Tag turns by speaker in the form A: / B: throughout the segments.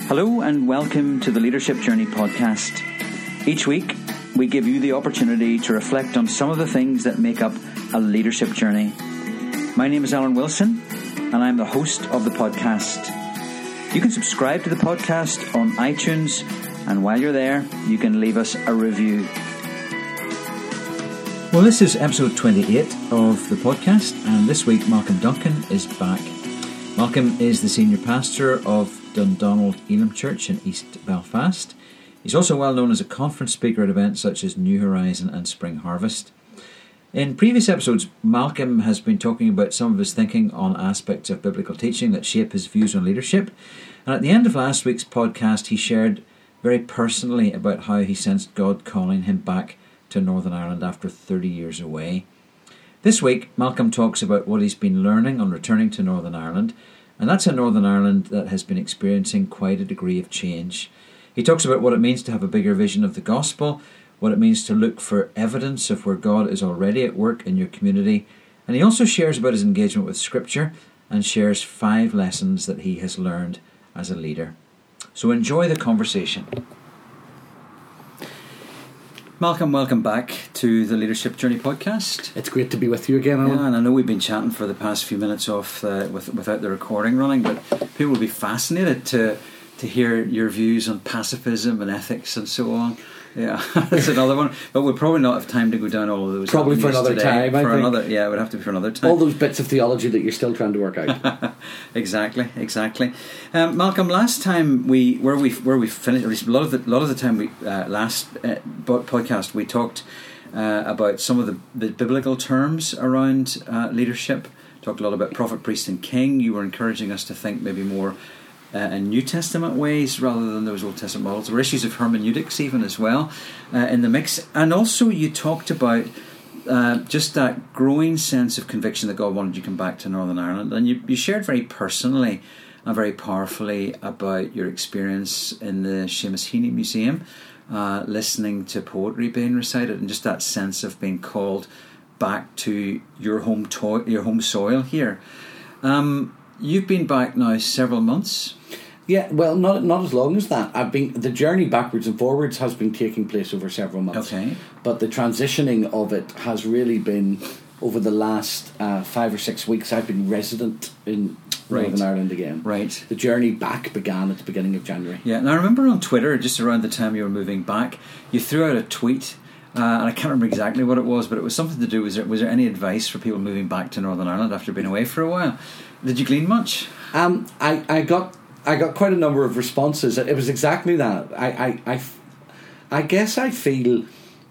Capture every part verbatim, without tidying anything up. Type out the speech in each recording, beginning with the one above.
A: Hello and welcome to the Leadership Journey podcast. Each week, we give you the opportunity to reflect on some of the things that make up a leadership journey. My name is Alan Wilson, and I'm the host of the podcast. You can subscribe to the podcast on iTunes, and while you're there, you can leave us a review. Well, this is episode twenty-eight of the podcast, and this week Malcolm Duncan is back. Malcolm is the senior pastor of Dundonald Elim Church in East Belfast. He's also well known as a conference speaker at events such as New Horizon and Spring Harvest. In previous episodes, Malcolm has been talking about some of his thinking on aspects of biblical teaching that shape his views on leadership. And at the end of last week's podcast, he shared very personally about how he sensed God calling him back to Northern Ireland after thirty years away. This week, Malcolm talks about what he's been learning on returning to Northern Ireland, and that's a Northern Ireland that has been experiencing quite a degree of change. He talks about what it means to have a bigger vision of the gospel, what it means to look for evidence of where God is already at work in your community, and he also shares about his engagement with Scripture and shares five lessons that he has learned as a leader. So enjoy the conversation. Malcolm, welcome back to the Leadership Journey podcast.
B: It's great to be with you again, Alan.
A: Yeah, and I know we've been chatting for the past few minutes off uh, with, without the recording running, but people will be fascinated to to hear your views on pacifism and ethics and so on. Yeah, that's another one. But we'll probably not have time to go down all of those.
B: Probably for another
A: today.
B: time, I
A: for
B: think.
A: Another, yeah, it would have to be for another time.
B: All those bits of theology that you're still trying to work out.
A: exactly, exactly. Um, Malcolm, last time we where we where we finished, at least a lot of the lot of the time we uh, last uh, podcast we talked uh, about some of the, the biblical terms around uh, leadership. Talked a lot about prophet, priest, and king. You were encouraging us to think maybe more Uh, in New Testament ways rather than those Old Testament models. There were issues of hermeneutics even as well uh, in the mix. And also you talked about uh, just that growing sense of conviction that God wanted you to come back to Northern Ireland. And you, you shared very personally and very powerfully about your experience in the Seamus Heaney Museum, uh, listening to poetry being recited, and just that sense of being called back to your home to- your home soil here. Um, you've been back now several months.
B: Yeah, well, not not as long as that. I've been the journey backwards and forwards has been taking place over several months.
A: Okay.
B: But the transitioning of it has really been over the last uh, five or six weeks. I've been resident in
A: Right.
B: Northern Ireland again.
A: Right.
B: The journey back began at the beginning of January.
A: Yeah, and I remember on Twitter, just around the time you were moving back, you threw out a tweet, uh, and I can't remember exactly what it was, but it was something to do, was there, was there any advice for people moving back to Northern Ireland after being away for a while? Did you glean much?
B: Um, I, I got I got quite a number of responses. It was exactly that. I, I, I, I guess I feel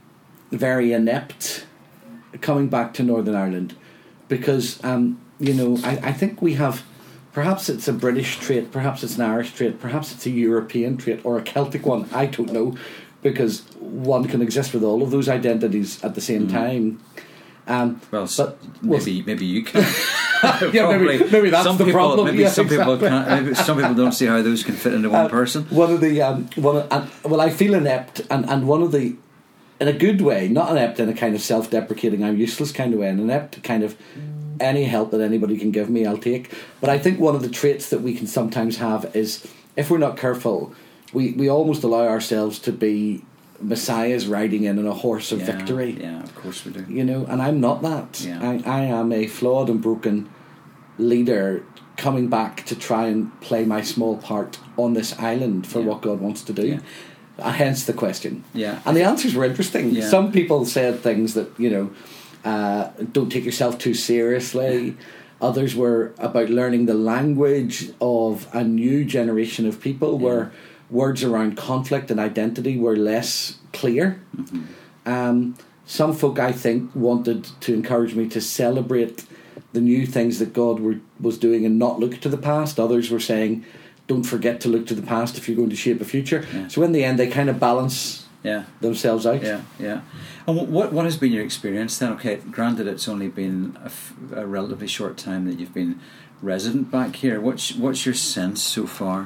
B: very inept coming back to Northern Ireland because, um, you know, I, I think we have, perhaps it's a British trait, perhaps it's an Irish trait, perhaps it's a European trait or a Celtic one, I don't know, because one can exist with all of those identities at the same mm-hmm. time. Um,
A: well,
B: but,
A: maybe
B: well,
A: maybe you can.
B: yeah, maybe, maybe that's
A: some
B: the
A: people,
B: problem.
A: Maybe
B: yeah,
A: some
B: exactly.
A: people can't. Maybe some people don't see how those can fit into one
B: uh,
A: person.
B: One of the um, one of, and, well, I feel inept, and, and one of the, in a good way, not inept in a kind of self-deprecating, I'm useless kind of way, an inept kind of any help that anybody can give me, I'll take. But I think one of the traits that we can sometimes have is, if we're not careful, we, we almost allow ourselves to be messiahs riding in on a horse of
A: yeah,
B: victory.
A: Yeah, of course we do.
B: You know, and I'm not that.
A: Yeah.
B: I, I am a flawed and broken leader coming back to try and play my small part on this island for
A: yeah.
B: what God wants to do.
A: Yeah.
B: Uh, hence the question.
A: Yeah.
B: And the answers were interesting.
A: Yeah.
B: Some people said things that, you know, uh, don't take yourself too seriously.
A: Yeah.
B: Others were about learning the language of a new generation of people
A: yeah.
B: where words around conflict and identity were less clear.
A: Mm-hmm.
B: Um, some folk, I think, wanted to encourage me to celebrate the new things that God were, was doing and not look to the past. Others were saying, don't forget to look to the past if you're going to shape a future.
A: Yeah.
B: So in the end, they kind of balance
A: yeah.
B: themselves out.
A: Yeah, yeah. And what what has been your experience then? Okay, granted, it's only been a, f- a relatively short time that you've been resident back here. What's what's your sense so far?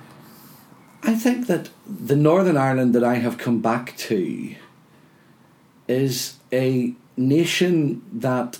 B: I think that the Northern Ireland that I have come back to is a nation that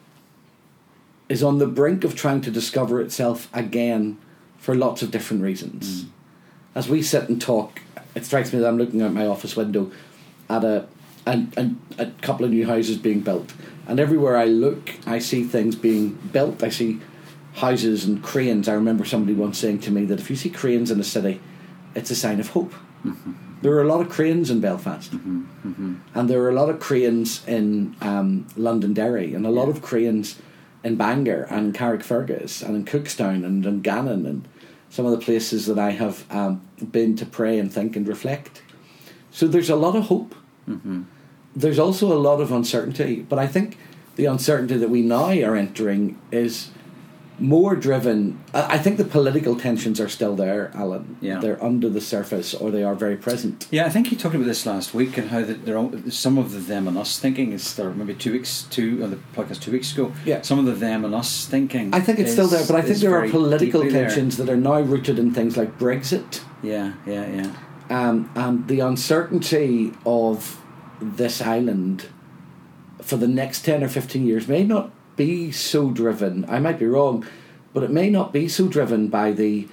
B: is on the brink of trying to discover itself again for lots of different reasons. Mm. as we sit and talk, it strikes me that I'm looking out my office window at a, a, a, a couple of new houses being built. And everywhere I look, I see things being built. I see houses and cranes. I remember somebody once saying to me that if you see cranes in a city, it's a sign of hope. Mm-hmm. There are a lot of cranes in Belfast. Mm-hmm. Mm-hmm. And there are a lot of cranes in um, Londonderry, and a lot yeah. of cranes in Bangor and Carrickfergus and in Cookstown and in Gannon and some of the places that I have um, been to pray and think and reflect. So there's a lot of hope. Mm-hmm. There's also a lot of uncertainty, but I think the uncertainty that we now are entering is more driven. I think the political tensions are still there, Alan.
A: Yeah.
B: They're under the surface, or they are very present.
A: Yeah, I think you talked about this last week and how that there are some of the them and us thinking is there. Maybe two weeks, two on the podcast two weeks ago.
B: Yeah.
A: Some of the them and us thinking.
B: I think it's
A: is,
B: still there, but I think there are political tensions
A: there.
B: that are now rooted in things like Brexit.
A: Yeah, yeah, yeah.
B: Um, and the uncertainty of this island for the next ten or fifteen years may not be so driven, I might be wrong, but it may not be so driven by the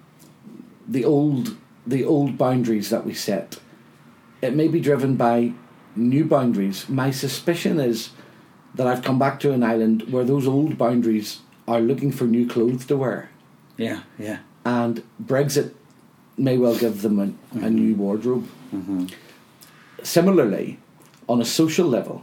B: the old the old boundaries that we set. It may be driven by new boundaries. My suspicion is that I've come back to an island where those old boundaries are looking for new clothes to wear.
A: Yeah, yeah.
B: And Brexit may well give them a, mm-hmm. a new wardrobe. Mm-hmm. Similarly, on a social level,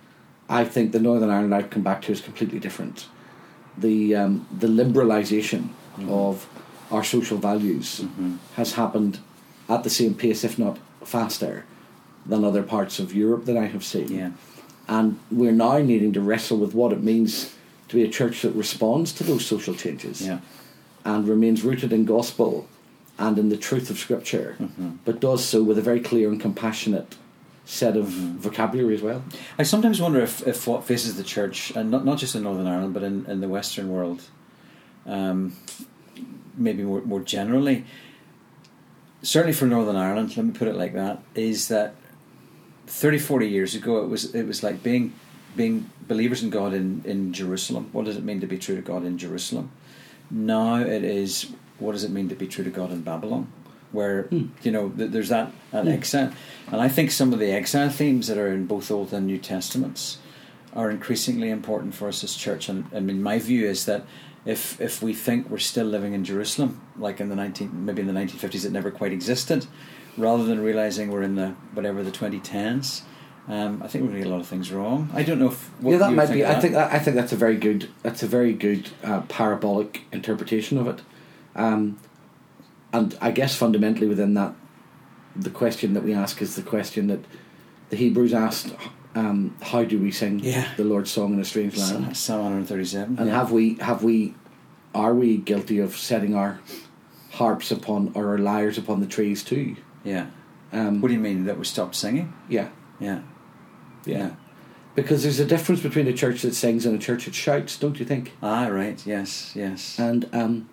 B: I think the Northern Ireland I've come back to is completely different. The um, the liberalisation mm-hmm. of our social values mm-hmm. has happened at the same pace, if not faster, than other parts of Europe that I have seen.
A: Yeah.
B: And we're now needing to wrestle with what it means to be a church that responds to those social changes
A: yeah.
B: and remains rooted in gospel and in the truth of Scripture, mm-hmm. but does so with a very clear and compassionate set of mm-hmm. vocabulary as well.
A: I sometimes wonder if, if what faces the church, and not not just in Northern Ireland, but in, in the Western world, um, maybe more, more generally, certainly for Northern Ireland, let me put it like that, is that thirty, forty years ago it was it was like being being believers in God in, in Jerusalem. What does it mean to be true to God in Jerusalem? Now it is, what does it mean to be true to God in Babylon? Where, mm. you know, th- there's that, that mm. exile. And I think some of the exile themes that are in both Old and New Testaments are increasingly important for us as church. And I mean, my view is that if if we think we're still living in Jerusalem, like in the nineteen maybe in the nineteen fifties it never quite existed, rather than realising we're in the, whatever, the twenty tens, um, I think we're going to get a lot of things wrong. I don't know if... What
B: yeah, that
A: you
B: might
A: think
B: be...
A: of
B: I
A: that.
B: think that, I think that's a very good, that's a very good uh, parabolic interpretation of it. Um And I guess fundamentally within that, the question that we ask is the question that the Hebrews asked, um, how do we sing
A: yeah.
B: the Lord's song in a strange land?
A: Psalm one thirty-seven.
B: And
A: yeah.
B: have we, have we, are we guilty of setting our harps upon, or our lyres upon the trees too?
A: Yeah.
B: Um,
A: what do you mean, that we stopped singing?
B: Yeah.
A: Yeah.
B: Yeah. Yeah. Because there's a difference between a church that sings and a church that shouts, don't you think?
A: Ah, right, yes, yes.
B: And um,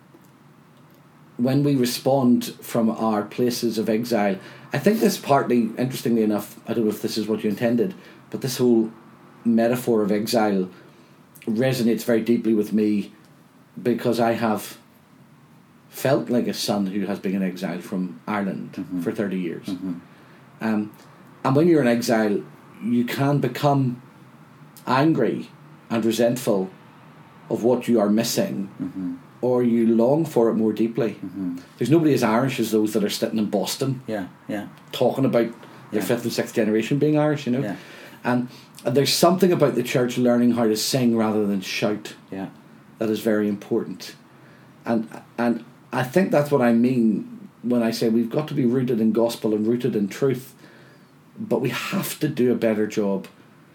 B: when we respond from our places of exile, I think this partly, interestingly enough, I don't know if this is what you intended, but this whole metaphor of exile resonates very deeply with me because I have felt like a son who has been in exile from Ireland mm-hmm. for thirty years. Mm-hmm. Um, and when you're in exile, you can become angry and resentful of what you are missing, mm-hmm. or you long for it more deeply. Mm-hmm. There's nobody as Irish as those that are sitting in Boston,
A: yeah, yeah,
B: talking about their
A: yeah.
B: fifth and sixth generation being Irish, you know.
A: Yeah.
B: And, and there's something about the church learning how to sing rather than shout.
A: Yeah,
B: that is very important. And and I think that's what I mean when I say we've got to be rooted in gospel and rooted in truth, but we have to do a better job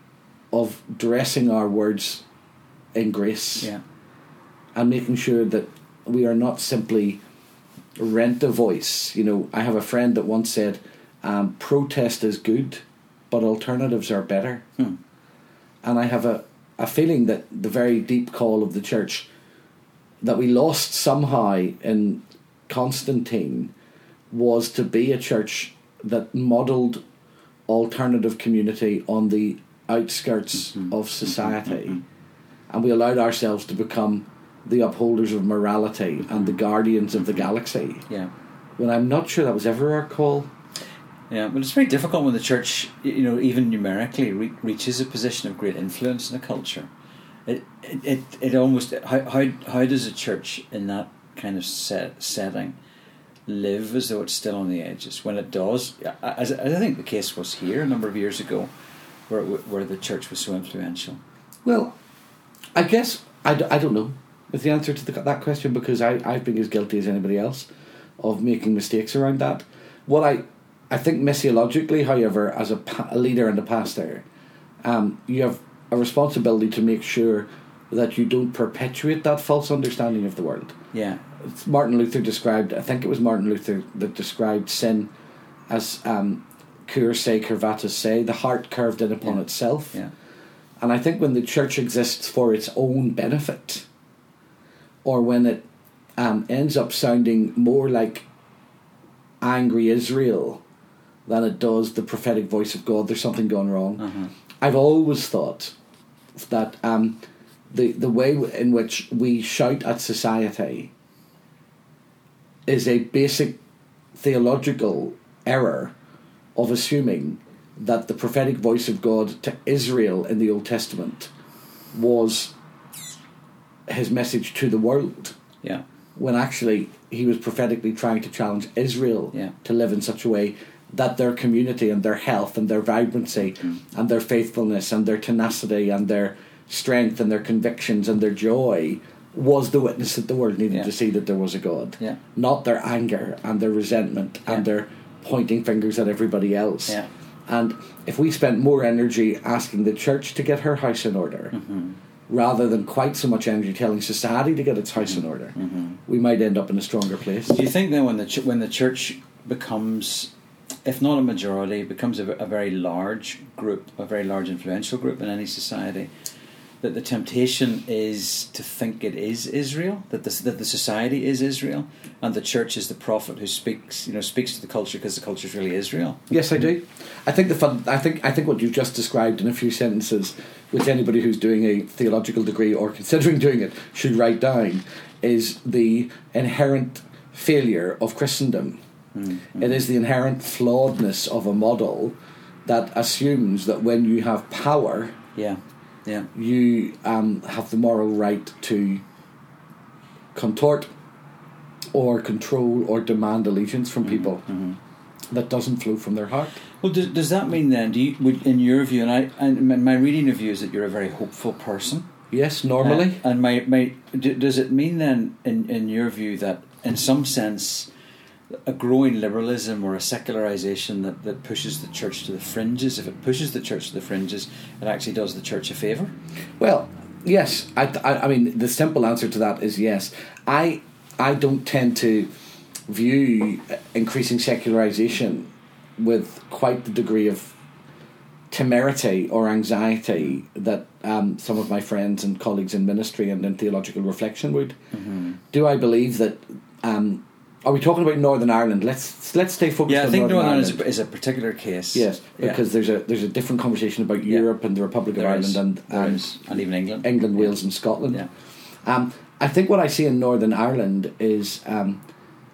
B: of dressing our words in grace.
A: Yeah.
B: And making sure that we are not simply rent a voice. You know, I have a friend that once said, um, protest is good, but alternatives are better. Hmm. And I have a, a feeling that the very deep call of the church that we lost somehow in Constantine was to be a church that modelled alternative community on the outskirts mm-hmm. of society. Mm-hmm. And we allowed ourselves to become the upholders of morality mm-hmm. and the guardians of the galaxy,
A: yeah.
B: when I'm not sure that was ever our call.
A: Yeah, but it's very difficult when the church, you know, even numerically re- reaches a position of great influence in a culture. It it it, it almost how how how does a church in that kind of set, setting live as though it's still on the edges when it does? As, as I think the case was here a number of years ago, where where the church was so influential.
B: Well, I guess I, d- I don't know is the answer to the, that question, because I I've been as guilty as anybody else of making mistakes around that. What I I think missiologically, however, as a, pa- a leader and a pastor, um, you have a responsibility to make sure that you don't perpetuate that false understanding of the world.
A: Yeah.
B: It's Martin Luther described, I think it was Martin Luther that described sin as um, cur se curvatus se, the heart curved in upon
A: yeah.
B: itself.
A: Yeah.
B: And I think when the church exists for its own benefit, or when it um, ends up sounding more like angry Israel than it does the prophetic voice of God, there's something gone wrong.
A: Uh-huh.
B: I've always thought that um, the the way in which we shout at society is a basic theological error of assuming that the prophetic voice of God to Israel in the Old Testament was his message to the world.
A: Yeah.
B: When actually he was prophetically trying to challenge Israel
A: yeah.
B: to live in such a way that their community and their health and their vibrancy mm. and their faithfulness and their tenacity and their strength and their convictions and their joy was the witness that the world needed
A: yeah.
B: to see that there was a God.
A: Yeah.
B: Not their anger and their resentment
A: yeah.
B: and their pointing fingers at everybody else.
A: Yeah.
B: And if we spent more energy asking the church to get her house in order,
A: mm-hmm.
B: rather than quite so much energy telling society to get its house
A: mm-hmm.
B: in order,
A: mm-hmm.
B: we might end up in a stronger place.
A: Do you think then when the ch- when the church becomes, if not a majority, becomes a, a very large group, a very large influential group in any society, that the temptation is to think it is Israel, that the, that the society is Israel, and the church is the prophet who speaks, you know, speaks to the culture because the culture is really Israel?
B: Yes, I do. I think the fun, I think I think what you've just described in a few sentences, which anybody who's doing a theological degree or considering doing it should write down, is the inherent failure of Christendom. Mm-hmm. It is the inherent flawedness of a model that assumes that when you have power,
A: yeah, yeah,
B: you um, have the moral right to contort or control or demand allegiance from mm-hmm. people
A: mm-hmm.
B: that doesn't flow from their heart.
A: Well, does, does that mean then, do you, would, in your view, and I, and my reading of you is that you're a very hopeful person?
B: Yes, normally.
A: Uh, and my, my does it mean then, in, in your view, that in some sense a growing liberalism or a secularisation that, that pushes the church to the fringes, if it pushes the church to the fringes, it actually does the church a favour?
B: Well, yes. I, I, I mean, the simple answer to that is yes. I I don't tend to view increasing secularisation with quite the degree of temerity or anxiety that um, some of my friends and colleagues in ministry and in theological reflection would. Mm-hmm. Do I believe that... Um, are we talking about Northern Ireland? Let's let's stay focused
A: yeah,
B: on
A: I think
B: Northern,
A: Northern
B: Ireland.
A: Ireland is a, is a particular case.
B: Yes, because
A: yeah.
B: there's a there's a different conversation about
A: yeah.
B: Europe and the Republic of
A: there
B: Ireland
A: is.
B: and
A: There
B: um,
A: is. and even England.
B: England,
A: yeah.
B: Wales and Scotland.
A: Yeah.
B: Um, I think what I see in Northern Ireland is um,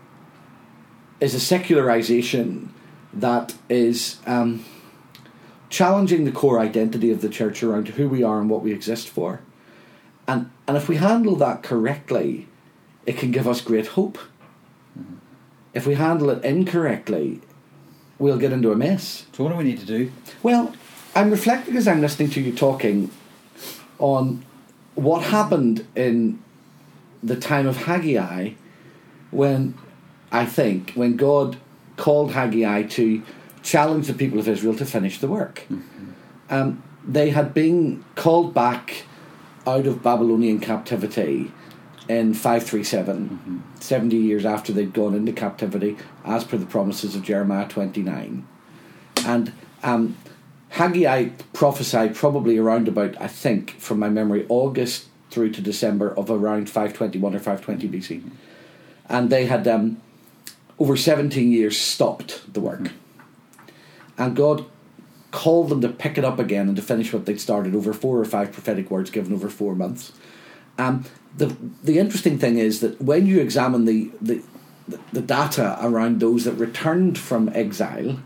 B: is a secularisation that is um, challenging the core identity of the church around who we are and what we exist for. And and if we handle that correctly, it can give us great hope. Mm-hmm. If we handle it incorrectly, we'll get into a mess.
A: So what do we need to do?
B: Well, I'm reflecting as I'm listening to you talking on what happened in the time of Haggai when, I think, when God called Haggai to challenge the people of Israel to finish the work. Mm-hmm. Um, they had been called back out of Babylonian captivity in five thirty-seven, mm-hmm. seventy years after they'd gone into captivity, as per the promises of Jeremiah twenty-nine. And um, Haggai prophesied probably around about, I think, from my memory, August through to December of around five twenty-one or five twenty B C. And they had, um, over seventeen years, stopped the work. Mm-hmm. And God called them to pick it up again and to finish what they'd started, over four or five prophetic words given over four months. Um, the the interesting thing is that when you examine the, the the, the data around those that returned from exile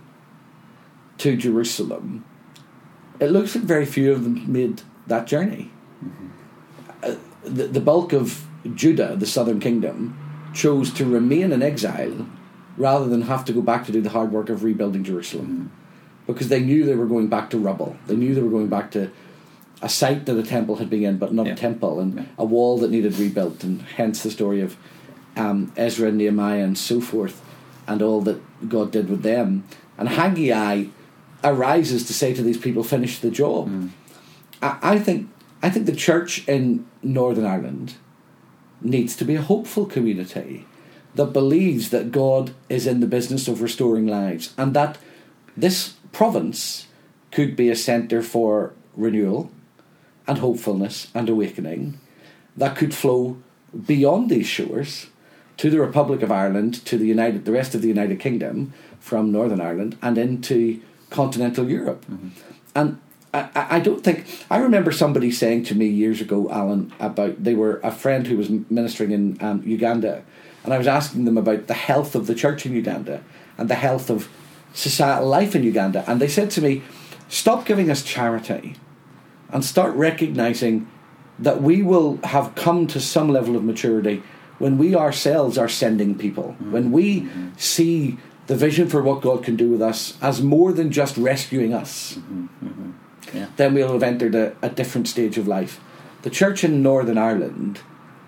B: to Jerusalem, it looks like very few of them made that journey. Mm-hmm. Uh, the, the bulk of Judah, the southern kingdom, chose to remain in exile rather than have to go back to do the hard work of rebuilding Jerusalem. Mm-hmm. Because they knew they were going back to rubble. They knew they were going back to a site that a temple had been in, but not yeah. a temple, and yeah. a wall that needed rebuilt, and hence the story of um, Ezra and Nehemiah and so forth, and all that God did with them. And Haggai arises to say to these people, finish the job. Mm. I, I think I think the church in Northern Ireland needs to be a hopeful community that believes that God is in the business of restoring lives, and that this province could be a centre for renewal and hopefulness and awakening that could flow beyond these shores to the Republic of Ireland, to the United, the rest of the United Kingdom from Northern Ireland, and into continental Europe. Mm-hmm. And I, I don't think... I remember somebody saying to me years ago, Alan, about... They were a friend who was ministering in um, Uganda, and I was asking them about the health of the church in Uganda and the health of societal life in Uganda. And they said to me, stop giving us charity and start recognising that we will have come to some level of maturity when we ourselves are sending people, mm-hmm. when we mm-hmm. see the vision for what God can do with us as more than just rescuing us, mm-hmm. Mm-hmm. Yeah. then we'll have entered a, a different stage of life. The church in Northern Ireland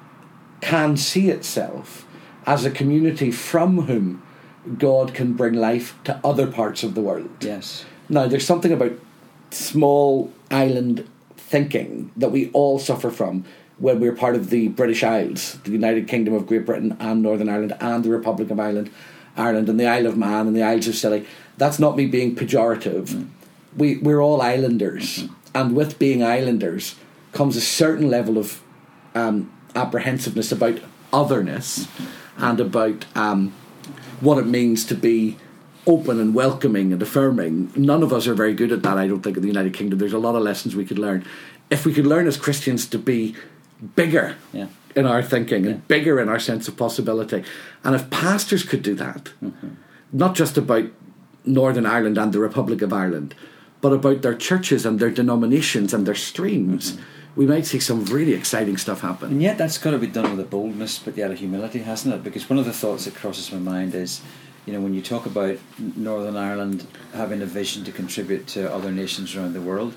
B: can see itself as a community from whom God can bring life to other parts of the world.
A: Yes.
B: Now, there's something about small island thinking that we all suffer from when we're part of the British Isles, the United Kingdom of Great Britain and Northern Ireland and the Republic of Ireland, Ireland and the Isle of Man and the Isles of Scilly. That's not me being pejorative. Mm. We, we're all islanders. Mm-hmm. And with being islanders comes a certain level of um, apprehensiveness about otherness mm-hmm. and about um, what it means to be open and welcoming and affirming. None of us are very good at that, I don't think, in the United Kingdom. There's a lot of lessons we could learn. If we could learn as Christians to be bigger yeah. in our thinking yeah. and bigger in our sense of possibility. And if pastors could do that, mm-hmm. not just about Northern Ireland and the Republic of Ireland, but about their churches and their denominations and their streams, mm-hmm. we might see some really exciting stuff happen.
A: And yet that's got to be done with a boldness but yet a humility, hasn't it? Because one of the thoughts that crosses my mind is, you know, when you talk about Northern Ireland having a vision to contribute to other nations around the world,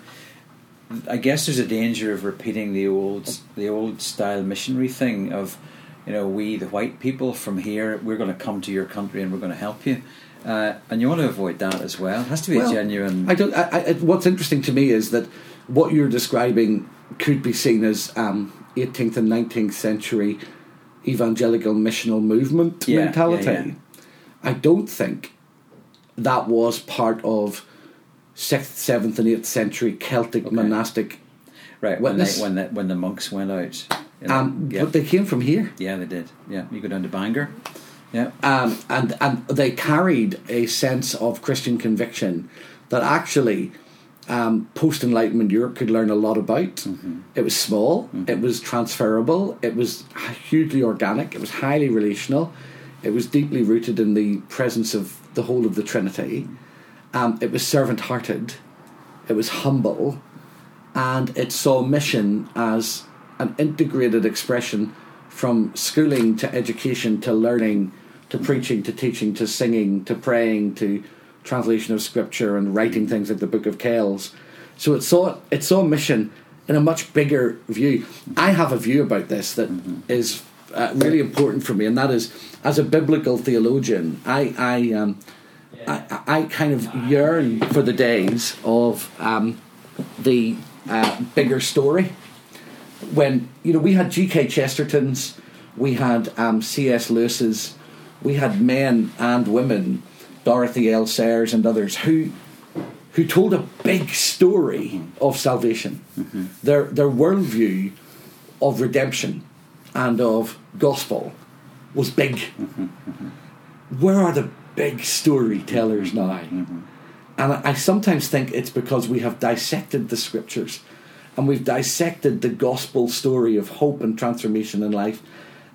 A: I guess there's a danger of repeating the old the old style missionary thing of, you know, we the white people from here, we're going to come to your country and we're going to help you, uh, and you want to avoid that as well. It has to be well, a genuine.
B: I don't. I, I, what's interesting to me is that what you're describing could be seen as um, eighteenth and nineteenth century evangelical missional movement yeah, mentality. Yeah, yeah. I don't think that was part of sixth, seventh, and eighth century Celtic okay. monastic
A: right witness. When, they, when, the, when the monks went out. You know,
B: um,
A: yeah.
B: But they came from here.
A: Yeah, they did. Yeah, you go down to Bangor. Yeah,
B: um, and and they carried a sense of Christian conviction that actually um, post-Enlightenment Europe could learn a lot about. Mm-hmm. It was small. Mm-hmm. It was transferable. It was hugely organic. It was highly relational. It was deeply rooted in the presence of the whole of the Trinity. Um, it was servant-hearted. It was humble. And it saw mission as an integrated expression from schooling to education to learning to preaching to teaching to singing to praying to translation of scripture and writing things like the Book of Kells. So it saw, it saw mission in a much bigger view. I have a view about this that mm-hmm. is uh, really important for me, and that is, as a biblical theologian, I I, um, I, I kind of yearn for the days of um, the uh, bigger story. When, you know, we had G K Chesterton's, we had um, C S Lewis's, we had men and women, Dorothy L. Sayers and others, who who told a big story of salvation. Mm-hmm. Their their worldview of redemption and of gospel was big. Mm-hmm. Mm-hmm. Where are the big storytellers now? Mm-hmm. And I, I sometimes think it's because we have dissected the scriptures and we've dissected the gospel story of hope and transformation in life,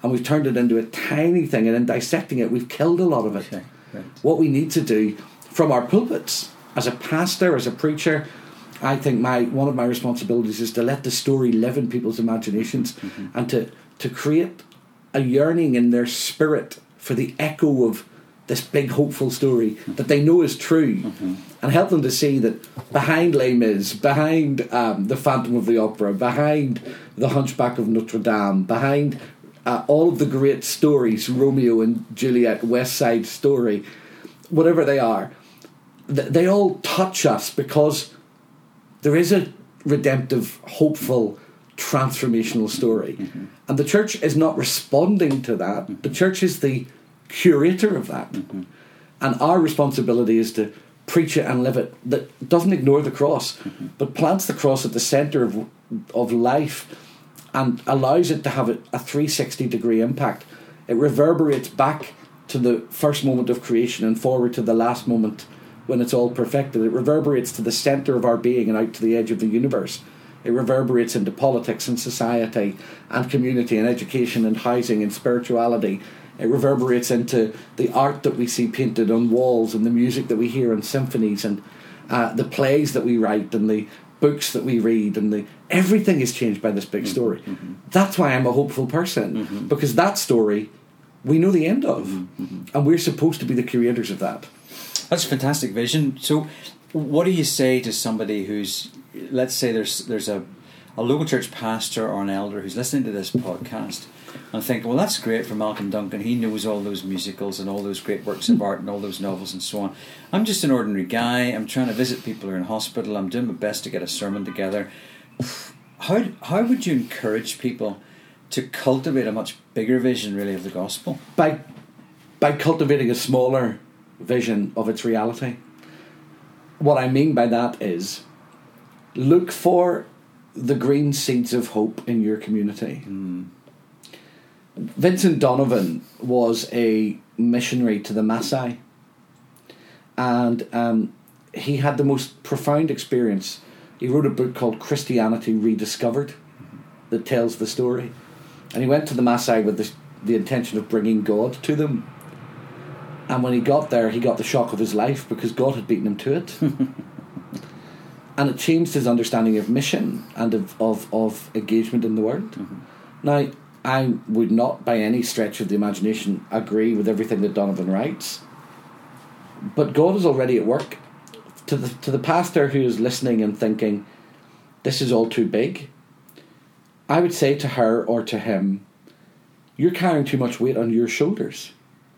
B: and we've turned it into a tiny thing, and in dissecting it we've killed a lot of it.
A: Okay, right.
B: What we need to do from our pulpits, as a pastor, as a preacher, I think my one of my responsibilities is to let the story live in people's imaginations, mm-hmm. and to, to create a yearning in their spirit for the echo of this big hopeful story mm-hmm. that they know is true, mm-hmm. and help them to see that behind Les Mis, behind um, the Phantom of the Opera, behind the Hunchback of Notre Dame, behind uh, all of the great stories, Romeo and Juliet, West Side Story, whatever they are, th- they all touch us because there is a redemptive, hopeful, transformational story. Mm-hmm. And the church is not responding to that. Mm-hmm. The church is the curator of that. Mm-hmm. And our responsibility is to preach it and live it that doesn't ignore the cross, mm-hmm. but plants the cross at the centre of, of life and allows it to have a, a three sixty degree impact. It reverberates back to the first moment of creation and forward to the last moment when it's all perfected. It reverberates to the centre of our being and out to the edge of the universe. It reverberates into politics and society and community and education and housing and spirituality. It reverberates into the art that we see painted on walls and the music that we hear in symphonies and uh, the plays that we write and the books that we read, and the everything is changed by this big story. Mm-hmm. That's why I'm a hopeful person, mm-hmm. because that story we know the end of, mm-hmm. and we're supposed to be the curators of that.
A: That's a fantastic vision. So what do you say to somebody who's, let's say there's there's a, a local church pastor or an elder who's listening to this podcast and thinking, well, that's great for Malcolm Duncan, he knows all those musicals and all those great works of art and all those novels and so on. I'm just an ordinary guy, I'm trying to visit people who are in hospital, I'm doing my best to get a sermon together. How how would you encourage people to cultivate a much bigger vision, really, of the gospel?
B: By by cultivating a smaller vision of its reality. What I mean by that is, look for the green seeds of hope in your community. Mm. Vincent Donovan was a missionary to the Maasai, and um, he had the most profound experience. He wrote a book called Christianity Rediscovered, mm-hmm. that tells the story, and he went to the Maasai with the, the intention of bringing God to them. And when he got there, he got the shock of his life because God had beaten him to it. And it changed his understanding of mission and of, of, of engagement in the world. Mm-hmm. Now, I would not by any stretch of the imagination agree with everything that Donovan writes. But God is already at work. To the, to the pastor who is listening and thinking, this is all too big, I would say to her or to him, you're carrying too much weight on your shoulders.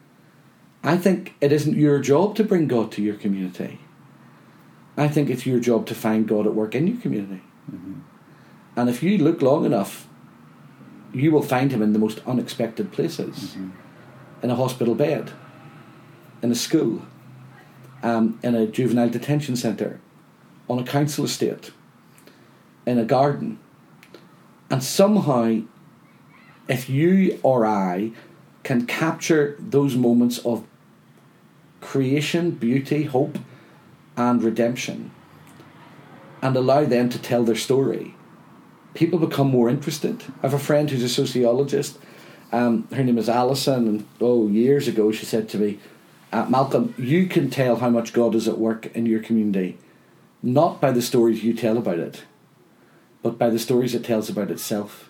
B: I think it isn't your job to bring God to your community. I think it's your job to find God at work in your community. Mm-hmm. And if you look long enough, you will find him in the most unexpected places. Mm-hmm. In a hospital bed, in a school, um, in a juvenile detention centre, on a council estate, in a garden. And somehow, if you or I can capture those moments of creation, beauty, hope, and redemption, and allow them to tell their story, people become more interested. I have a friend who's a sociologist. Um, her name is Alison, and oh, years ago she said to me, uh, Malcolm, you can tell how much God is at work in your community, not by the stories you tell about it, but by the stories it tells about itself.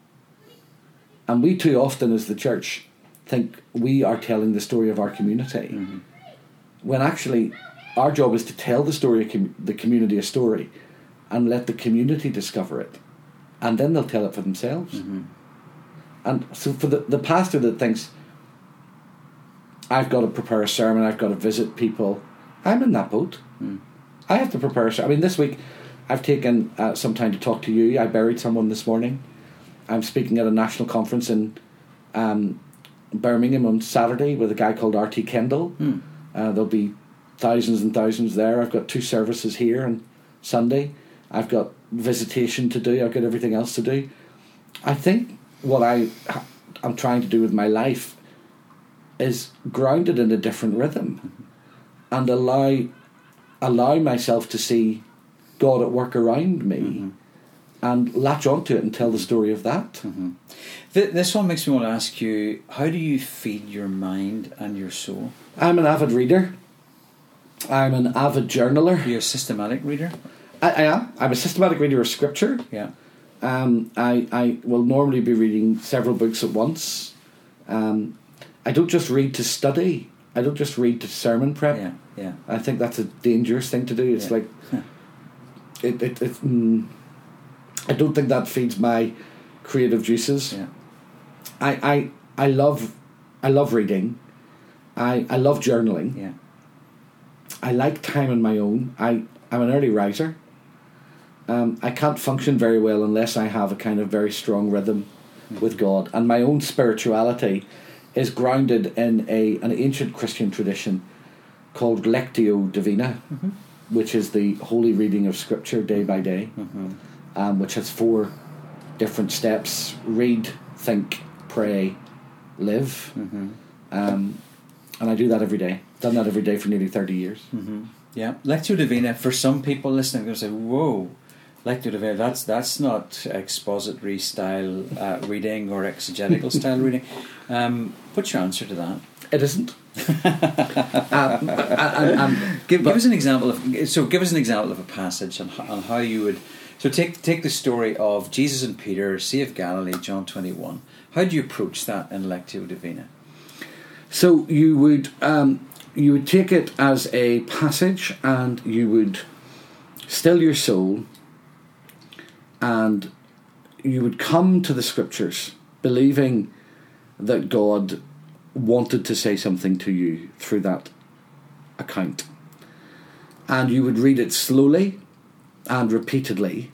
B: And we too often as the church think we are telling the story of our community, mm-hmm. when actually our job is to tell the story of com- the community a story and let the community discover it, and then they'll tell it for themselves. Mm-hmm. And so for the, the pastor that thinks, I've got to prepare a sermon, I've got to visit people, I'm in that boat. Mm. I have to prepare a sermon. I mean, this week I've taken uh, some time to talk to you. I buried someone this morning. I'm speaking at a national conference in um, Birmingham on Saturday with a guy called R T Kendall. Mm. Uh, there'll be thousands and thousands there. I've got two services here on Sunday. I've got visitation to do. I've got everything else to do. I think what I, I'm trying to do with my life is grounded in a different rhythm, and allow allow myself to see God at work around me, mm-hmm. and latch onto it and tell the story of that.
A: Mm-hmm. Th- this one makes me want to ask you, how do you feed your mind and your soul?
B: I'm an avid reader. I'm an avid journaler.
A: You're a systematic reader?
B: I, I am. I'm a systematic reader of scripture.
A: Yeah.
B: Um, I, I will normally be reading several books at once. Um, I don't just read to study. I don't just read to sermon prep.
A: Yeah, yeah.
B: I think that's a dangerous thing to do. It's
A: yeah.
B: like... it, it, it, mm, I don't think that feeds my creative juices.
A: Yeah.
B: I, I, I love I love reading. I, I love journaling.
A: Yeah.
B: I like time on my own. I, I'm an early riser. Um, I can't function very well unless I have a kind of very strong rhythm mm-hmm. with God. And my own spirituality is grounded in a an ancient Christian tradition called Lectio Divina, mm-hmm. which is the holy reading of Scripture day by day, mm-hmm. um, which has four different steps: read, think, pray, live. Mm-hmm. Um, and I do that every day. Done that every day for nearly thirty years.
A: Mm-hmm. Yeah, Lectio Divina, for some people listening, they're going to say, whoa, Lectio Divina, that's, that's not expository style uh, reading or exegetical style reading. Um, what's your answer to that?
B: It isn't. um, and, and,
A: give, give us an example of so give us an example of a passage on, on how you would so take take the story of Jesus and Peter, Sea of Galilee, John twenty-one. How do you approach that in Lectio Divina?
B: So you would um, you would take it as a passage, and you would still your soul, and you would come to the Scriptures believing that God wanted to say something to you through that account, and you would read it slowly and repeatedly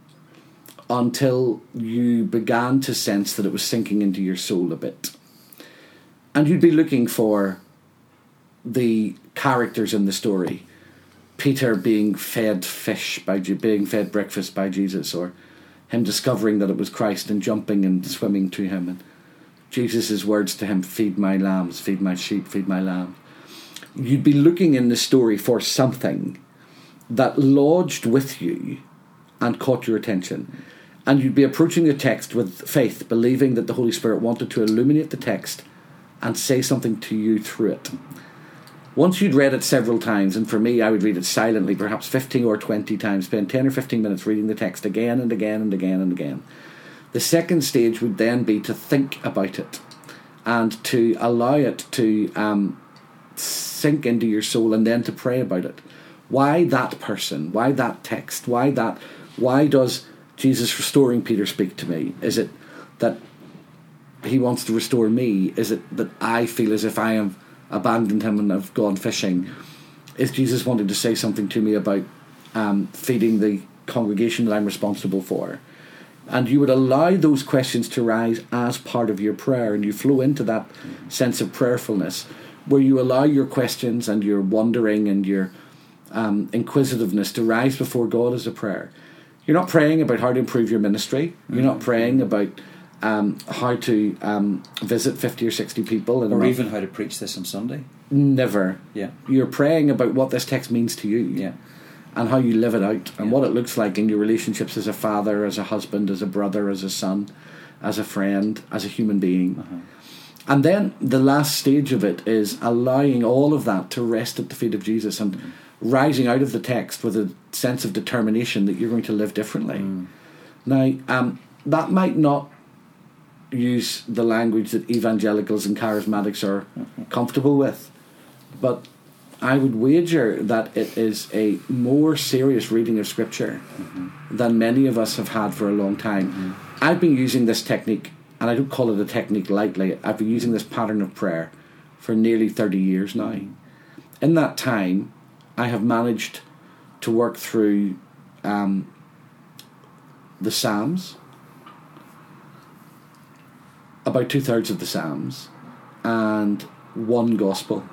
B: until you began to sense that it was sinking into your soul a bit, and you'd be looking for the characters in the story. Peter being fed fish by being fed breakfast by Jesus, or him discovering that it was Christ and jumping and swimming to him, and Jesus' words to him, feed my lambs, feed my sheep, feed my lambs. You'd be looking in the story for something that lodged with you and caught your attention. And you'd be approaching the text with faith, believing that the Holy Spirit wanted to illuminate the text and say something to you through it. Once you'd read it several times, and for me, I would read it silently, perhaps fifteen or twenty times, spend ten or fifteen minutes reading the text again and again and again and again. The second stage would then be to think about it and to allow it to um, sink into your soul, and then to pray about it. Why that person? Why that text? Why that? Why does Jesus restoring Peter speak to me? Is it that he wants to restore me? Is it that I feel as if I have abandoned him and have gone fishing? Is Jesus wanting to say something to me about um, feeding the congregation that I'm responsible for? And you would allow those questions to rise as part of your prayer, and you flow into that sense of prayerfulness where you allow your questions and your wondering and your um, inquisitiveness to rise before God as a prayer. You're not praying about how to improve your ministry. You're not praying about um, how to um, visit fifty or sixty people. In
A: or
B: a
A: even how to preach this on Sunday.
B: Never.
A: Yeah.
B: You're praying about what this text means to you.
A: Yeah. And
B: how you live it out, and
A: yeah.
B: what it looks like in your relationships as a father, as a husband, as a brother, as a son, as a friend, as a human being. Uh-huh. And then the last stage of it is allowing all of that to rest at the feet of Jesus, and mm. rising out of the text with a sense of determination that you're going to live differently. Mm. Now, um, that might not use the language that evangelicals and charismatics are mm-hmm. comfortable with, but I would wager that it is a more serious reading of Scripture mm-hmm. than many of us have had for a long time. Mm-hmm. I've been using this technique, and I don't call it a technique lightly, I've been using this pattern of prayer for nearly thirty years now. Mm-hmm. In that time, I have managed to work through um, the Psalms, about two-thirds of the Psalms, and one Gospel.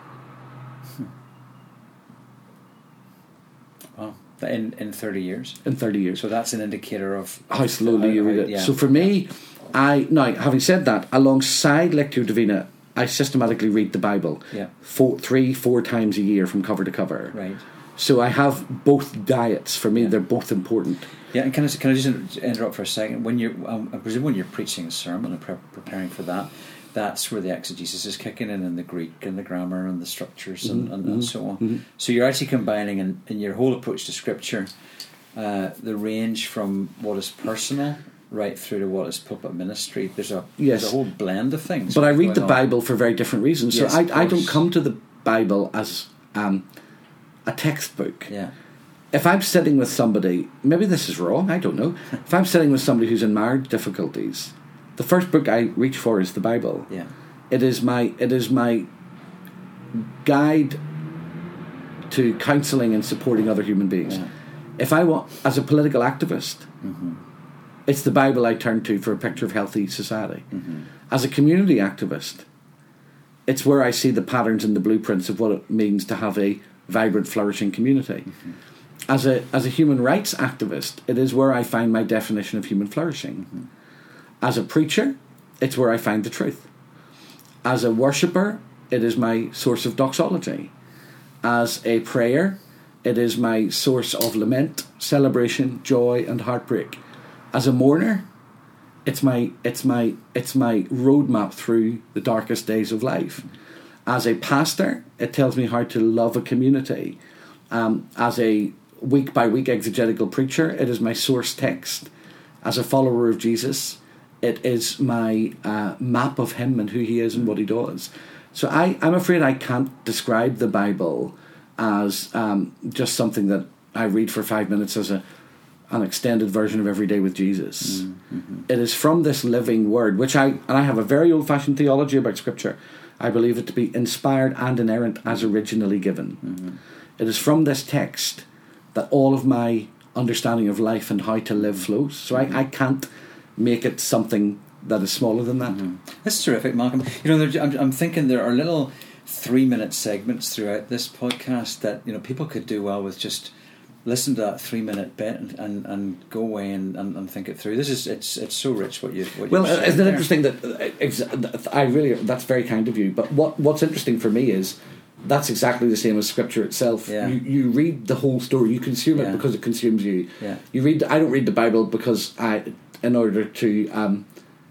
A: In in thirty years?
B: In thirty years.
A: So that's an indicator of
B: how slowly you read it.
A: Yeah.
B: So for me, I now, having said that, alongside Lectio Divina, I systematically read the Bible
A: yeah.
B: four, three, four times a year from cover to cover.
A: Right.
B: So I have both diets. For me, yeah. they're both important.
A: Yeah, and can I, can I just interrupt for a second? When you're, um, I presume when you're preaching a sermon and pre- preparing for that, that's where the exegesis is kicking in, and the Greek and the grammar and the structures and, mm-hmm. and, and so on. Mm-hmm. So you're actually combining in, in your whole approach to Scripture uh, the range from what is personal right through to what is pulpit ministry. There's a,
B: yes.
A: there's a whole blend of things.
B: But I read the
A: on.
B: Bible for very different reasons. So
A: yes,
B: I, I don't come to the Bible as um, a textbook.
A: Yeah.
B: If I'm sitting with somebody, maybe this is wrong, I don't know. If I'm sitting with somebody who's in marriage difficulties, the first book I reach for is the Bible.
A: Yeah.
B: It is my it is my guide to counselling and supporting other human beings.
A: Yeah.
B: If I want, as a political activist,
A: mm-hmm.
B: it's the Bible I turn to for a picture of healthy society.
A: Mm-hmm.
B: As a community activist, it's where I see the patterns and the blueprints of what it means to have a vibrant, flourishing community.
A: Mm-hmm.
B: As a as a human rights activist, it is where I find my definition of human flourishing.
A: Mm-hmm.
B: As a preacher, it's where I find the truth. As a worshipper, it is my source of doxology. As a prayer, it is my source of lament, celebration, joy, and heartbreak. As a mourner, it's my it's my it's my roadmap through the darkest days of life. As a pastor, it tells me how to love a community. Um, as a week by week exegetical preacher, it is my source text. As a follower of Jesus, it is my uh, map of him and who he is and what he does. So I, I'm afraid I can't describe the Bible as um, just something that I read for five minutes as a an extended version of Every Day with Jesus.
A: Mm-hmm.
B: It is from this living word, which I, and I have a very old-fashioned theology about Scripture. I believe it to be inspired and inerrant as originally given.
A: Mm-hmm.
B: It is from this text that all of my understanding of life and how to live flows. So I, I can't make it something that is smaller than that.
A: Mm-hmm. That's terrific, Malcolm. You know, there, I'm, I'm thinking there are little three-minute segments throughout this podcast that, you know, people could do well with just listen to that three-minute bit and, and, and go away and, and, and think it through. This is it's it's so rich what you what
B: well.
A: Isn't
B: it
A: there.
B: interesting that I really that's very kind of you. But what what's interesting for me is that's exactly the same as Scripture itself.
A: Yeah.
B: You you read the whole story. You consume
A: yeah.
B: it because it consumes you.
A: Yeah.
B: You read. I don't read the Bible because I, in order to um,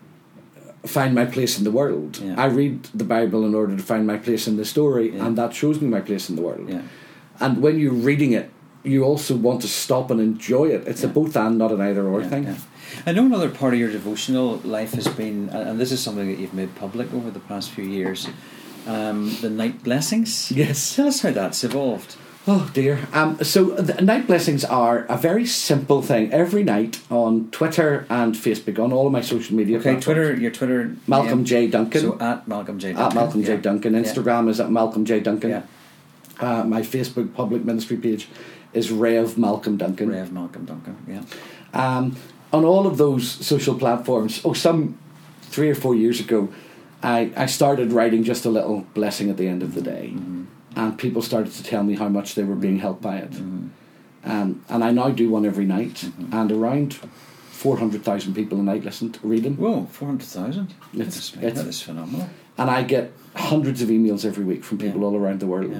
B: find my place in the world.
A: Yeah.
B: I read the Bible in order to find my place in the story,
A: yeah.
B: and that shows me my place in the world.
A: Yeah.
B: And when you're reading it, you also want to stop and enjoy it. It's yeah. a both and, not an either or
A: yeah,
B: thing.
A: Yeah. I know another part of your devotional life has been, and this is something that you've made public over the past few years, um, the night blessings.
B: Yes.
A: Tell us how that's evolved.
B: Oh dear. Um, so the night blessings are a very simple thing. Every night on Twitter and Facebook, on all of my social media
A: okay,
B: platforms.
A: Twitter, your Twitter
B: Malcolm
A: name.
B: J. Duncan.
A: So at Malcolm J. Duncan.
B: At Malcolm J.
A: Yeah.
B: Duncan. Instagram yeah. is at Malcolm J. Duncan.
A: Yeah.
B: Uh, my Facebook public ministry page is Rev Malcolm Duncan.
A: Rev Malcolm Duncan, yeah.
B: Um, on all of those social platforms, oh, some three or four years ago, I, I started writing just a little blessing at the end of the day.
A: Mm-hmm.
B: And people started to tell me how much they were being helped by it.
A: Mm-hmm.
B: Um, and I now do one every night,
A: mm-hmm.
B: and around four hundred thousand people a night listen to read them.
A: Whoa, four hundred thousand?
B: It's,
A: that
B: it's,
A: is phenomenal.
B: And I get hundreds of emails every week from people
A: yeah.
B: all around the world.
A: Yeah.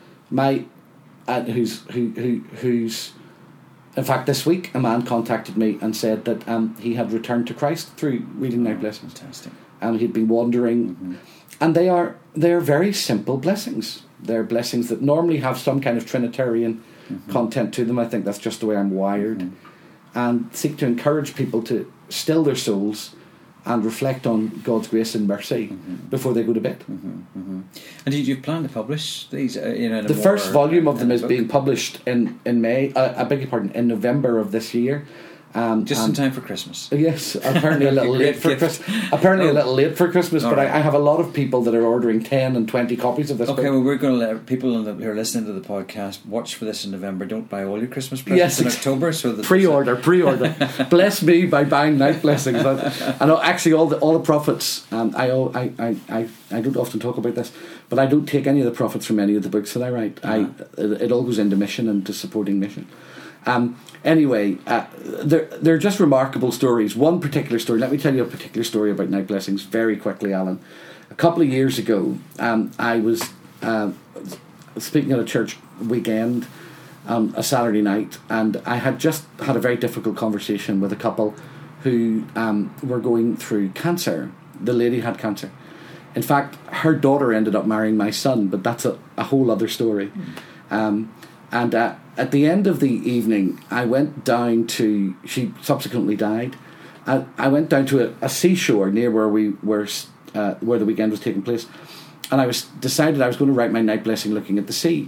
B: My, uh, who's, who, who, who's, in fact, this week a man contacted me and said that um, he had returned to Christ through reading Night Blessings.
A: Fantastic.
B: And he'd been wandering.
A: Mm-hmm. And
B: they are they are very simple blessings. They're blessings that normally have some kind of Trinitarian mm-hmm. content to them. I think that's just the way I'm wired. Mm-hmm. And seek to encourage people to still their souls and reflect on God's grace and mercy mm-hmm. before they go to bed.
A: Mm-hmm. Mm-hmm. And did you plan to publish these? Uh, you know, in a
B: the
A: more,
B: first volume of them is
A: book?
B: being published in, in May, uh, I beg your pardon, in November of this year. Um,
A: Just in time for Christmas.
B: Yes, apparently a little late for Christmas. Apparently oh. a little late for Christmas, All but right. I, I have a lot of people that are ordering ten and twenty copies of this.
A: Okay,
B: book.
A: well, we're going to let people who are listening to the podcast watch for this in November. Don't buy all your Christmas presents yes, in October. So that
B: pre-order, pre-order. Bless me by buying Night Blessings. I know actually all the all the profits. Um, I, I I I I don't often talk about this, but I don't take any of the profits from any of the books that I write. Uh-huh. I it, it all goes into mission and to supporting mission. Um, anyway, uh, they're, they're just remarkable stories. One particular story, let me tell you a particular story about Night Blessings very quickly, Alan. A couple of years ago, um, I was uh, speaking at a church weekend, on a Saturday night, and I had just had a very difficult conversation with a couple who um, were going through cancer. The lady had cancer. In fact, her daughter ended up marrying my son, but that's a, a whole other story. Mm. Um, and uh, at the end of the evening, I went down to, she subsequently died, I, I went down to a, a seashore near where we were, uh, where the weekend was taking place, and I was decided I was going to write my night blessing looking at the sea.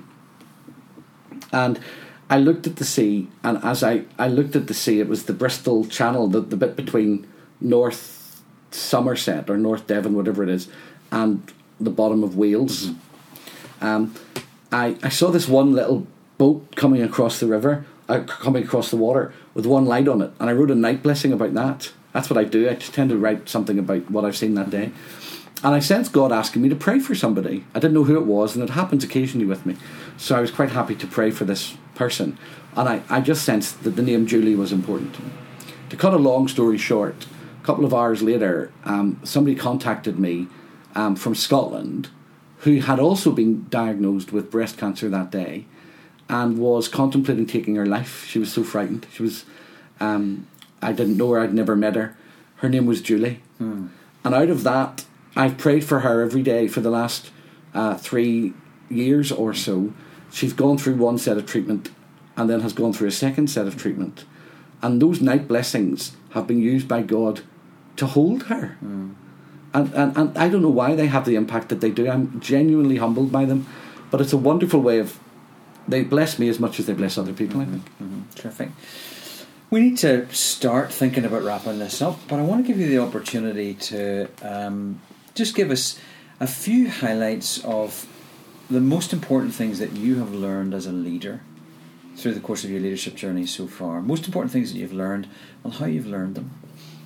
B: And I looked at the sea, and as I, I looked at the sea, it was the Bristol Channel, the, the bit between North Somerset or North Devon, whatever it is, and the bottom of Wales. Mm-hmm. Um, I, I saw this one little boat coming across the river, uh, coming across the water, with one light on it, and I wrote a night blessing about that. That's what I do. I just tend to write something about what I've seen that day. And I sensed God asking me to pray for somebody. I didn't know who it was, and it happens occasionally with me. So I was quite happy to pray for this person. And I, I just sensed that the name Julie was important. To cut a long story short, a couple of hours later, um, somebody contacted me um, from Scotland who had also been diagnosed with breast cancer that day and was contemplating taking her life. She was so frightened. She was, um, I didn't know her, I'd never met her. Her name was Julie. Hmm. And out of that, I've prayed for her every day for the last uh, three years or so. She's gone through one set of treatment and then has gone through a second set of treatment. And those night blessings have been used by God to hold her. Mm. And, and, and I don't know why they have the impact that they do. I'm genuinely humbled by them. But it's a wonderful way of... They bless me as much as they bless other people,
A: mm-hmm.
B: I think.
A: Mm-hmm. Terrific. We need to start thinking about wrapping this up, but I want to give you the opportunity to... Um, Just give us a few highlights of the most important things that you have learned as a leader through the course of your leadership journey so far. Most important things that you've learned and how you've learned them.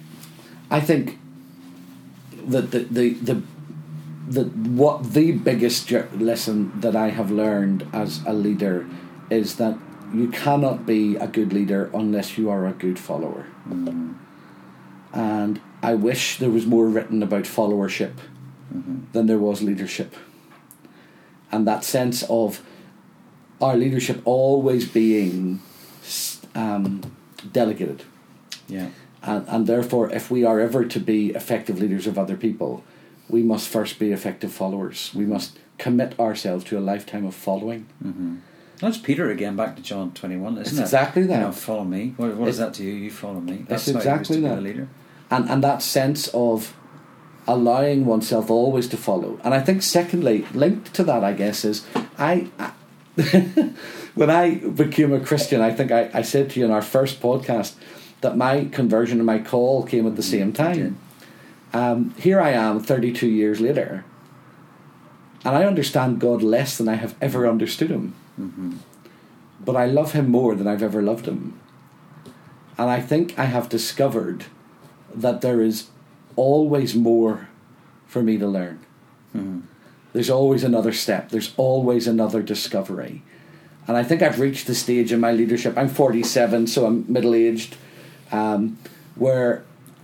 B: I think that the the the, the what the biggest lesson that I have learned as a leader is that you cannot be a good leader unless you are a good follower. Mm. And I wish there was more written about followership mm-hmm. than there was leadership. And that sense of our leadership always being um, delegated.
A: Yeah.
B: And, and therefore, if we are ever to be effective leaders of other people, we must first be effective followers. We must commit ourselves to a lifetime of following.
A: Mm-hmm. That's Peter again, back to John twenty-one, isn't
B: it's
A: it?
B: exactly that.
A: You know, follow me. What, what is that to you? You follow me. That's
B: it's exactly
A: how
B: that.
A: Be a leader.
B: And and that sense of allowing oneself always to follow. And I think secondly, linked to that, I guess, is I, I when I became a Christian, I think I, I said to you in our first podcast that my conversion and my call came at the same time. Um, here I am thirty-two years later, and I understand God less than I have ever understood him. Mm-hmm. But I love him more than I've ever loved him. And I think I have discovered that there is always more for me to learn. Mm-hmm. There's always another step. There's always another discovery. And I think I've reached the stage in my leadership. I'm forty-seven, so I'm middle-aged, um, where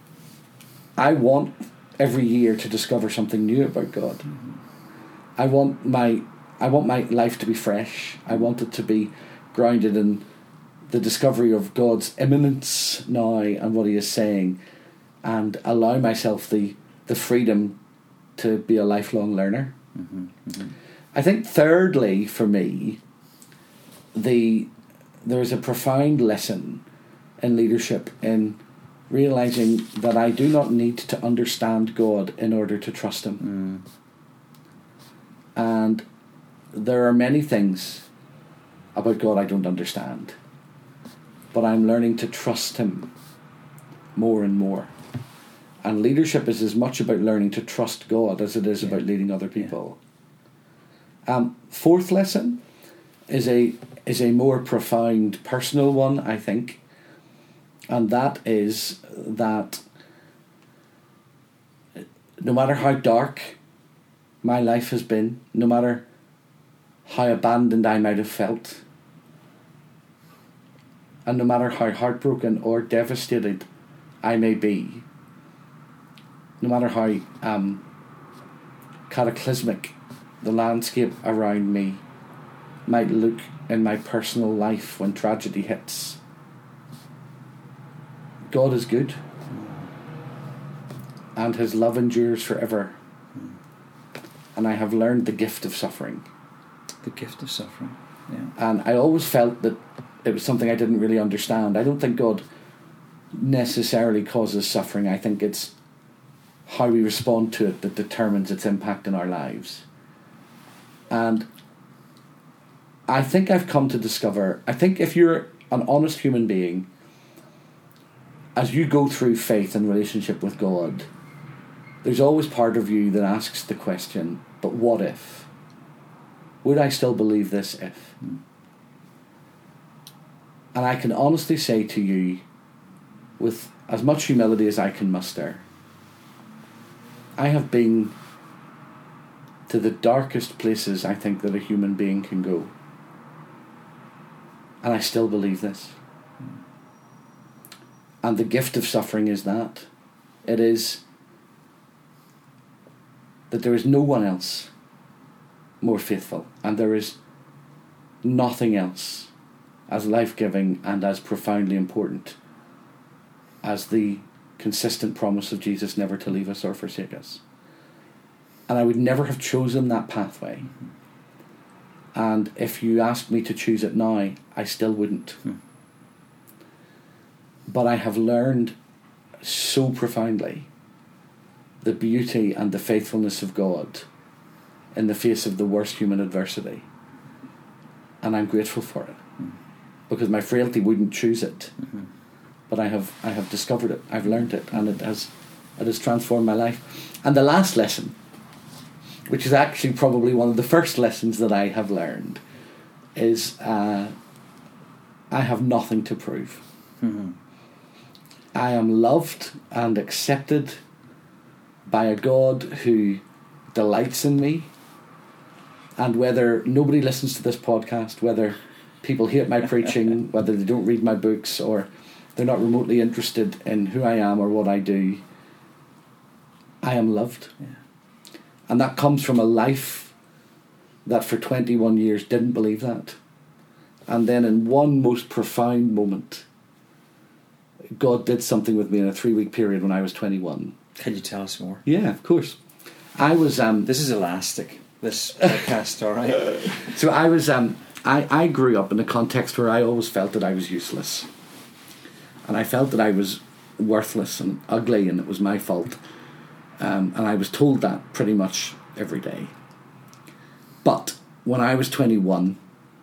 B: I want every year to discover something new about God. Mm-hmm. I want my I want my life to be fresh. I want it to be grounded in the discovery of God's immanence now and what he is saying, and allow myself the, the freedom to be a lifelong learner. Mm-hmm, mm-hmm. I think thirdly, for me, the there is a profound lesson in leadership in realising that I do not need to understand God in order to trust him. Mm. And there are many things about God I don't understand, but I'm learning to trust him more and more. And leadership is as much about learning to trust God as it is yeah. about leading other people. Yeah. Um, fourth lesson is a is a more profound personal one, I think, and that is that no matter how dark my life has been, no matter how abandoned I might have felt, and no matter how heartbroken or devastated I may be, no matter how um, cataclysmic the landscape around me, might look in my personal life when tragedy hits, God is good, and his love endures forever. And I have learned the gift of suffering.
A: The gift of suffering, yeah.
B: And I always felt that it was something I didn't really understand. I don't think God necessarily causes suffering. I think it's how we respond to it that determines its impact in our lives. And I think I've come to discover, I think if you're an honest human being, as you go through faith and relationship with God, there's always part of you that asks the question, but what if? Would I still believe this if?
A: Mm.
B: And I can honestly say to you, with as much humility as I can muster, I have been to the darkest places I think that a human being can go. And I still believe this.
A: Mm.
B: And the gift of suffering is that. It is that there is no one else more faithful, and there is nothing else as life-giving and as profoundly important as the consistent promise of Jesus never to leave us or forsake us. And I would never have chosen that pathway.
A: Mm-hmm.
B: And if you asked me to choose it now, I still wouldn't.
A: Mm.
B: But I have learned so profoundly the beauty and the faithfulness of God in the face of the worst human adversity. And I'm grateful for it.
A: Mm.
B: Because my frailty wouldn't choose it.
A: Mm-hmm.
B: But I have I have discovered it, I've learned it, and it has it has transformed my life. And the last lesson, which is actually probably one of the first lessons that I have learned, is uh, I have nothing to prove.
A: Mm-hmm.
B: I am loved and accepted by a God who delights in me. And whether nobody listens to this podcast, whether people hate my preaching, whether they don't read my books, or they're not remotely interested in who I am or what I do, I am loved.
A: Yeah.
B: And that comes from a life that for twenty-one years didn't believe that. And then in one most profound moment, God did something with me in a three-week period when I was twenty-one.
A: Can you tell us more?
B: Yeah, of course. I was... Um,
A: this is elastic, this podcast, all right?
B: So I was... Um, I, I grew up in a context where I always felt that I was useless. And I felt that I was worthless and ugly and it was my fault. Um, and I was told that pretty much every day. But when I was twenty-one,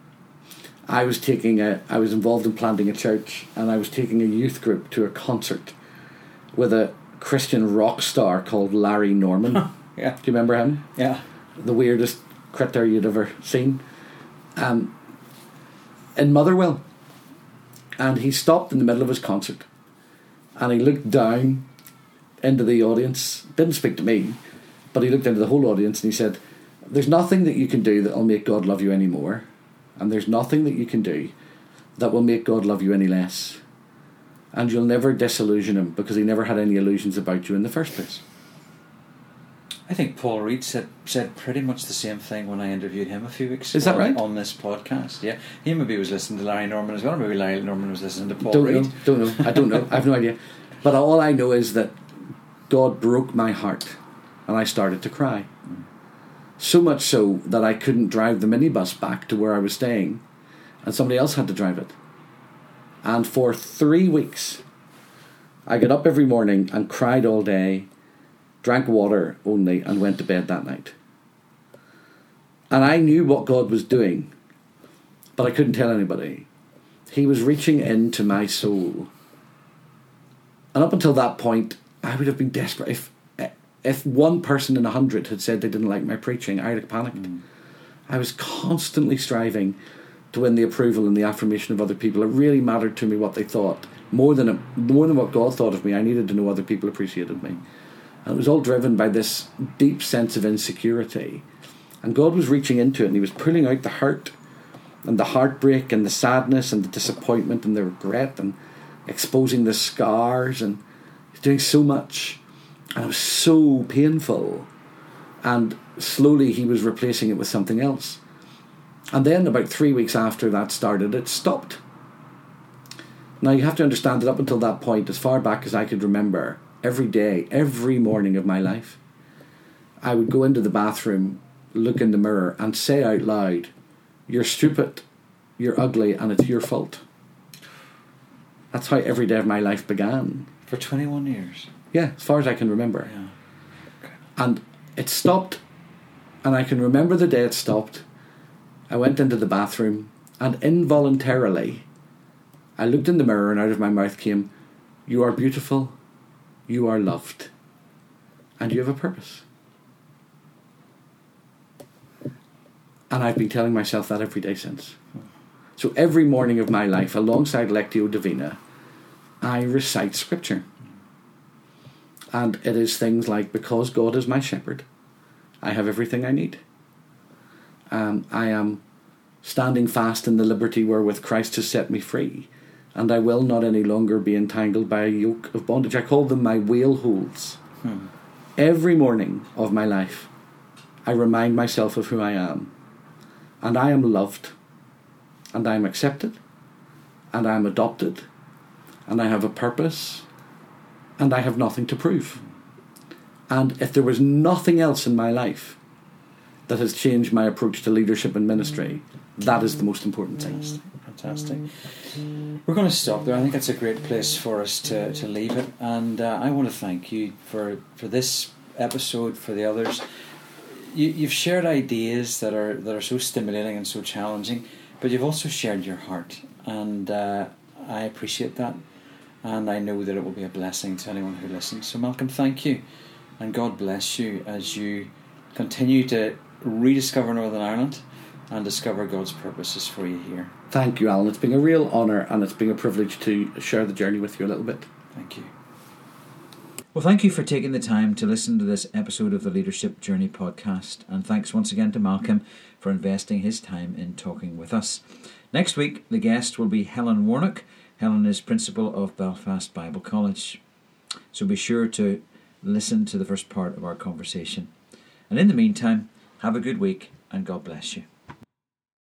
B: I was taking a... I was involved in planting a church, and I was taking a youth group to a concert with a Christian rock star called Larry Norman.
A: Yeah.
B: Do you remember him?
A: Yeah.
B: The weirdest critter you'd ever seen. Um, in Motherwell. And he stopped in the middle of his concert and he looked down into the audience, didn't speak to me, but he looked into the whole audience and he said, there's nothing that you can do that will make God love you any more, and there's nothing that you can do that will make God love you any less, and you'll never disillusion him because he never had any illusions about you in the first place.
A: I think Paul Reed said said pretty much the same thing when I interviewed him a few weeks ago.
B: Is that right?
A: On this podcast, yeah. He maybe was listening to Larry Norman as well. Maybe Larry Norman was listening to Paul
B: don't
A: Reed.
B: Know, don't know. I don't know. I have no idea. But all I know is that God broke my heart and I started to cry. Mm. So much so that I couldn't drive the minibus back to where I was staying and somebody else had to drive it. And for three weeks, I got up every morning and cried all day, drank water only, and went to bed that night. And I knew what God was doing, but I couldn't tell anybody. He was reaching into my soul. And up until that point, I would have been desperate. If if one person in a hundred had said they didn't like my preaching, I'd have panicked. Mm. I was constantly striving to win the approval and the affirmation of other people. It really mattered to me what they thought. More than, a, more than what God thought of me, I needed to know other people appreciated me. And it was all driven by this deep sense of insecurity. And God was reaching into it and he was pulling out the hurt and the heartbreak and the sadness and the disappointment and the regret and exposing the scars, and he's doing so much. And it was so painful. And slowly he was replacing it with something else. And then about three weeks after that started, it stopped. Now you have to understand that up until that point, as far back as I could remember, every day, every morning of my life, I would go into the bathroom, look in the mirror and say out loud, "You're stupid, you're ugly, and it's your fault." That's how every day of my life began.
A: For twenty-one years?
B: Yeah, as far as I can remember.
A: Yeah. Okay.
B: And it stopped, and I can remember the day it stopped. I went into the bathroom, and involuntarily, I looked in the mirror and out of my mouth came, "You are beautiful, you are loved, and you have a purpose." And I've been telling myself that every day since. So every morning of my life, alongside Lectio Divina, I recite scripture. And it is things like, because God is my shepherd, I have everything I need. Um, I am standing fast in the liberty wherewith Christ has set me free, and I will not any longer be entangled by a yoke of bondage. I call them my whale holes. Hmm. Every morning of my life, I remind myself of who I am. And I am loved, and I am accepted, and I am adopted, and I have a purpose, and I have nothing to prove. And if there was nothing else in my life that has changed my approach to leadership and ministry, that is the most important thing.
A: Fantastic. We're going to stop there. I think that's a great place for us to, to leave it. And uh, I want to thank you for, for this episode, for the others. You, you've shared ideas that are that are so stimulating and so challenging, but you've also shared your heart, and uh, I appreciate that, and I know that it will be a blessing to anyone who listens. So Malcolm, thank you, and God bless you as you continue to rediscover Northern Ireland and discover God's purposes for you here.
B: Thank you, Alan. It's been a real honour, and it's been a privilege to share the journey with you a little bit.
A: Thank you. Well, thank you for taking the time to listen to this episode of the Leadership Journey podcast, and thanks once again to Malcolm for investing his time in talking with us. Next week, the guest will be Helen Warnock. Helen is principal of Belfast Bible College. So be sure to listen to the first part of our conversation. And in the meantime, have a good week, and God bless you.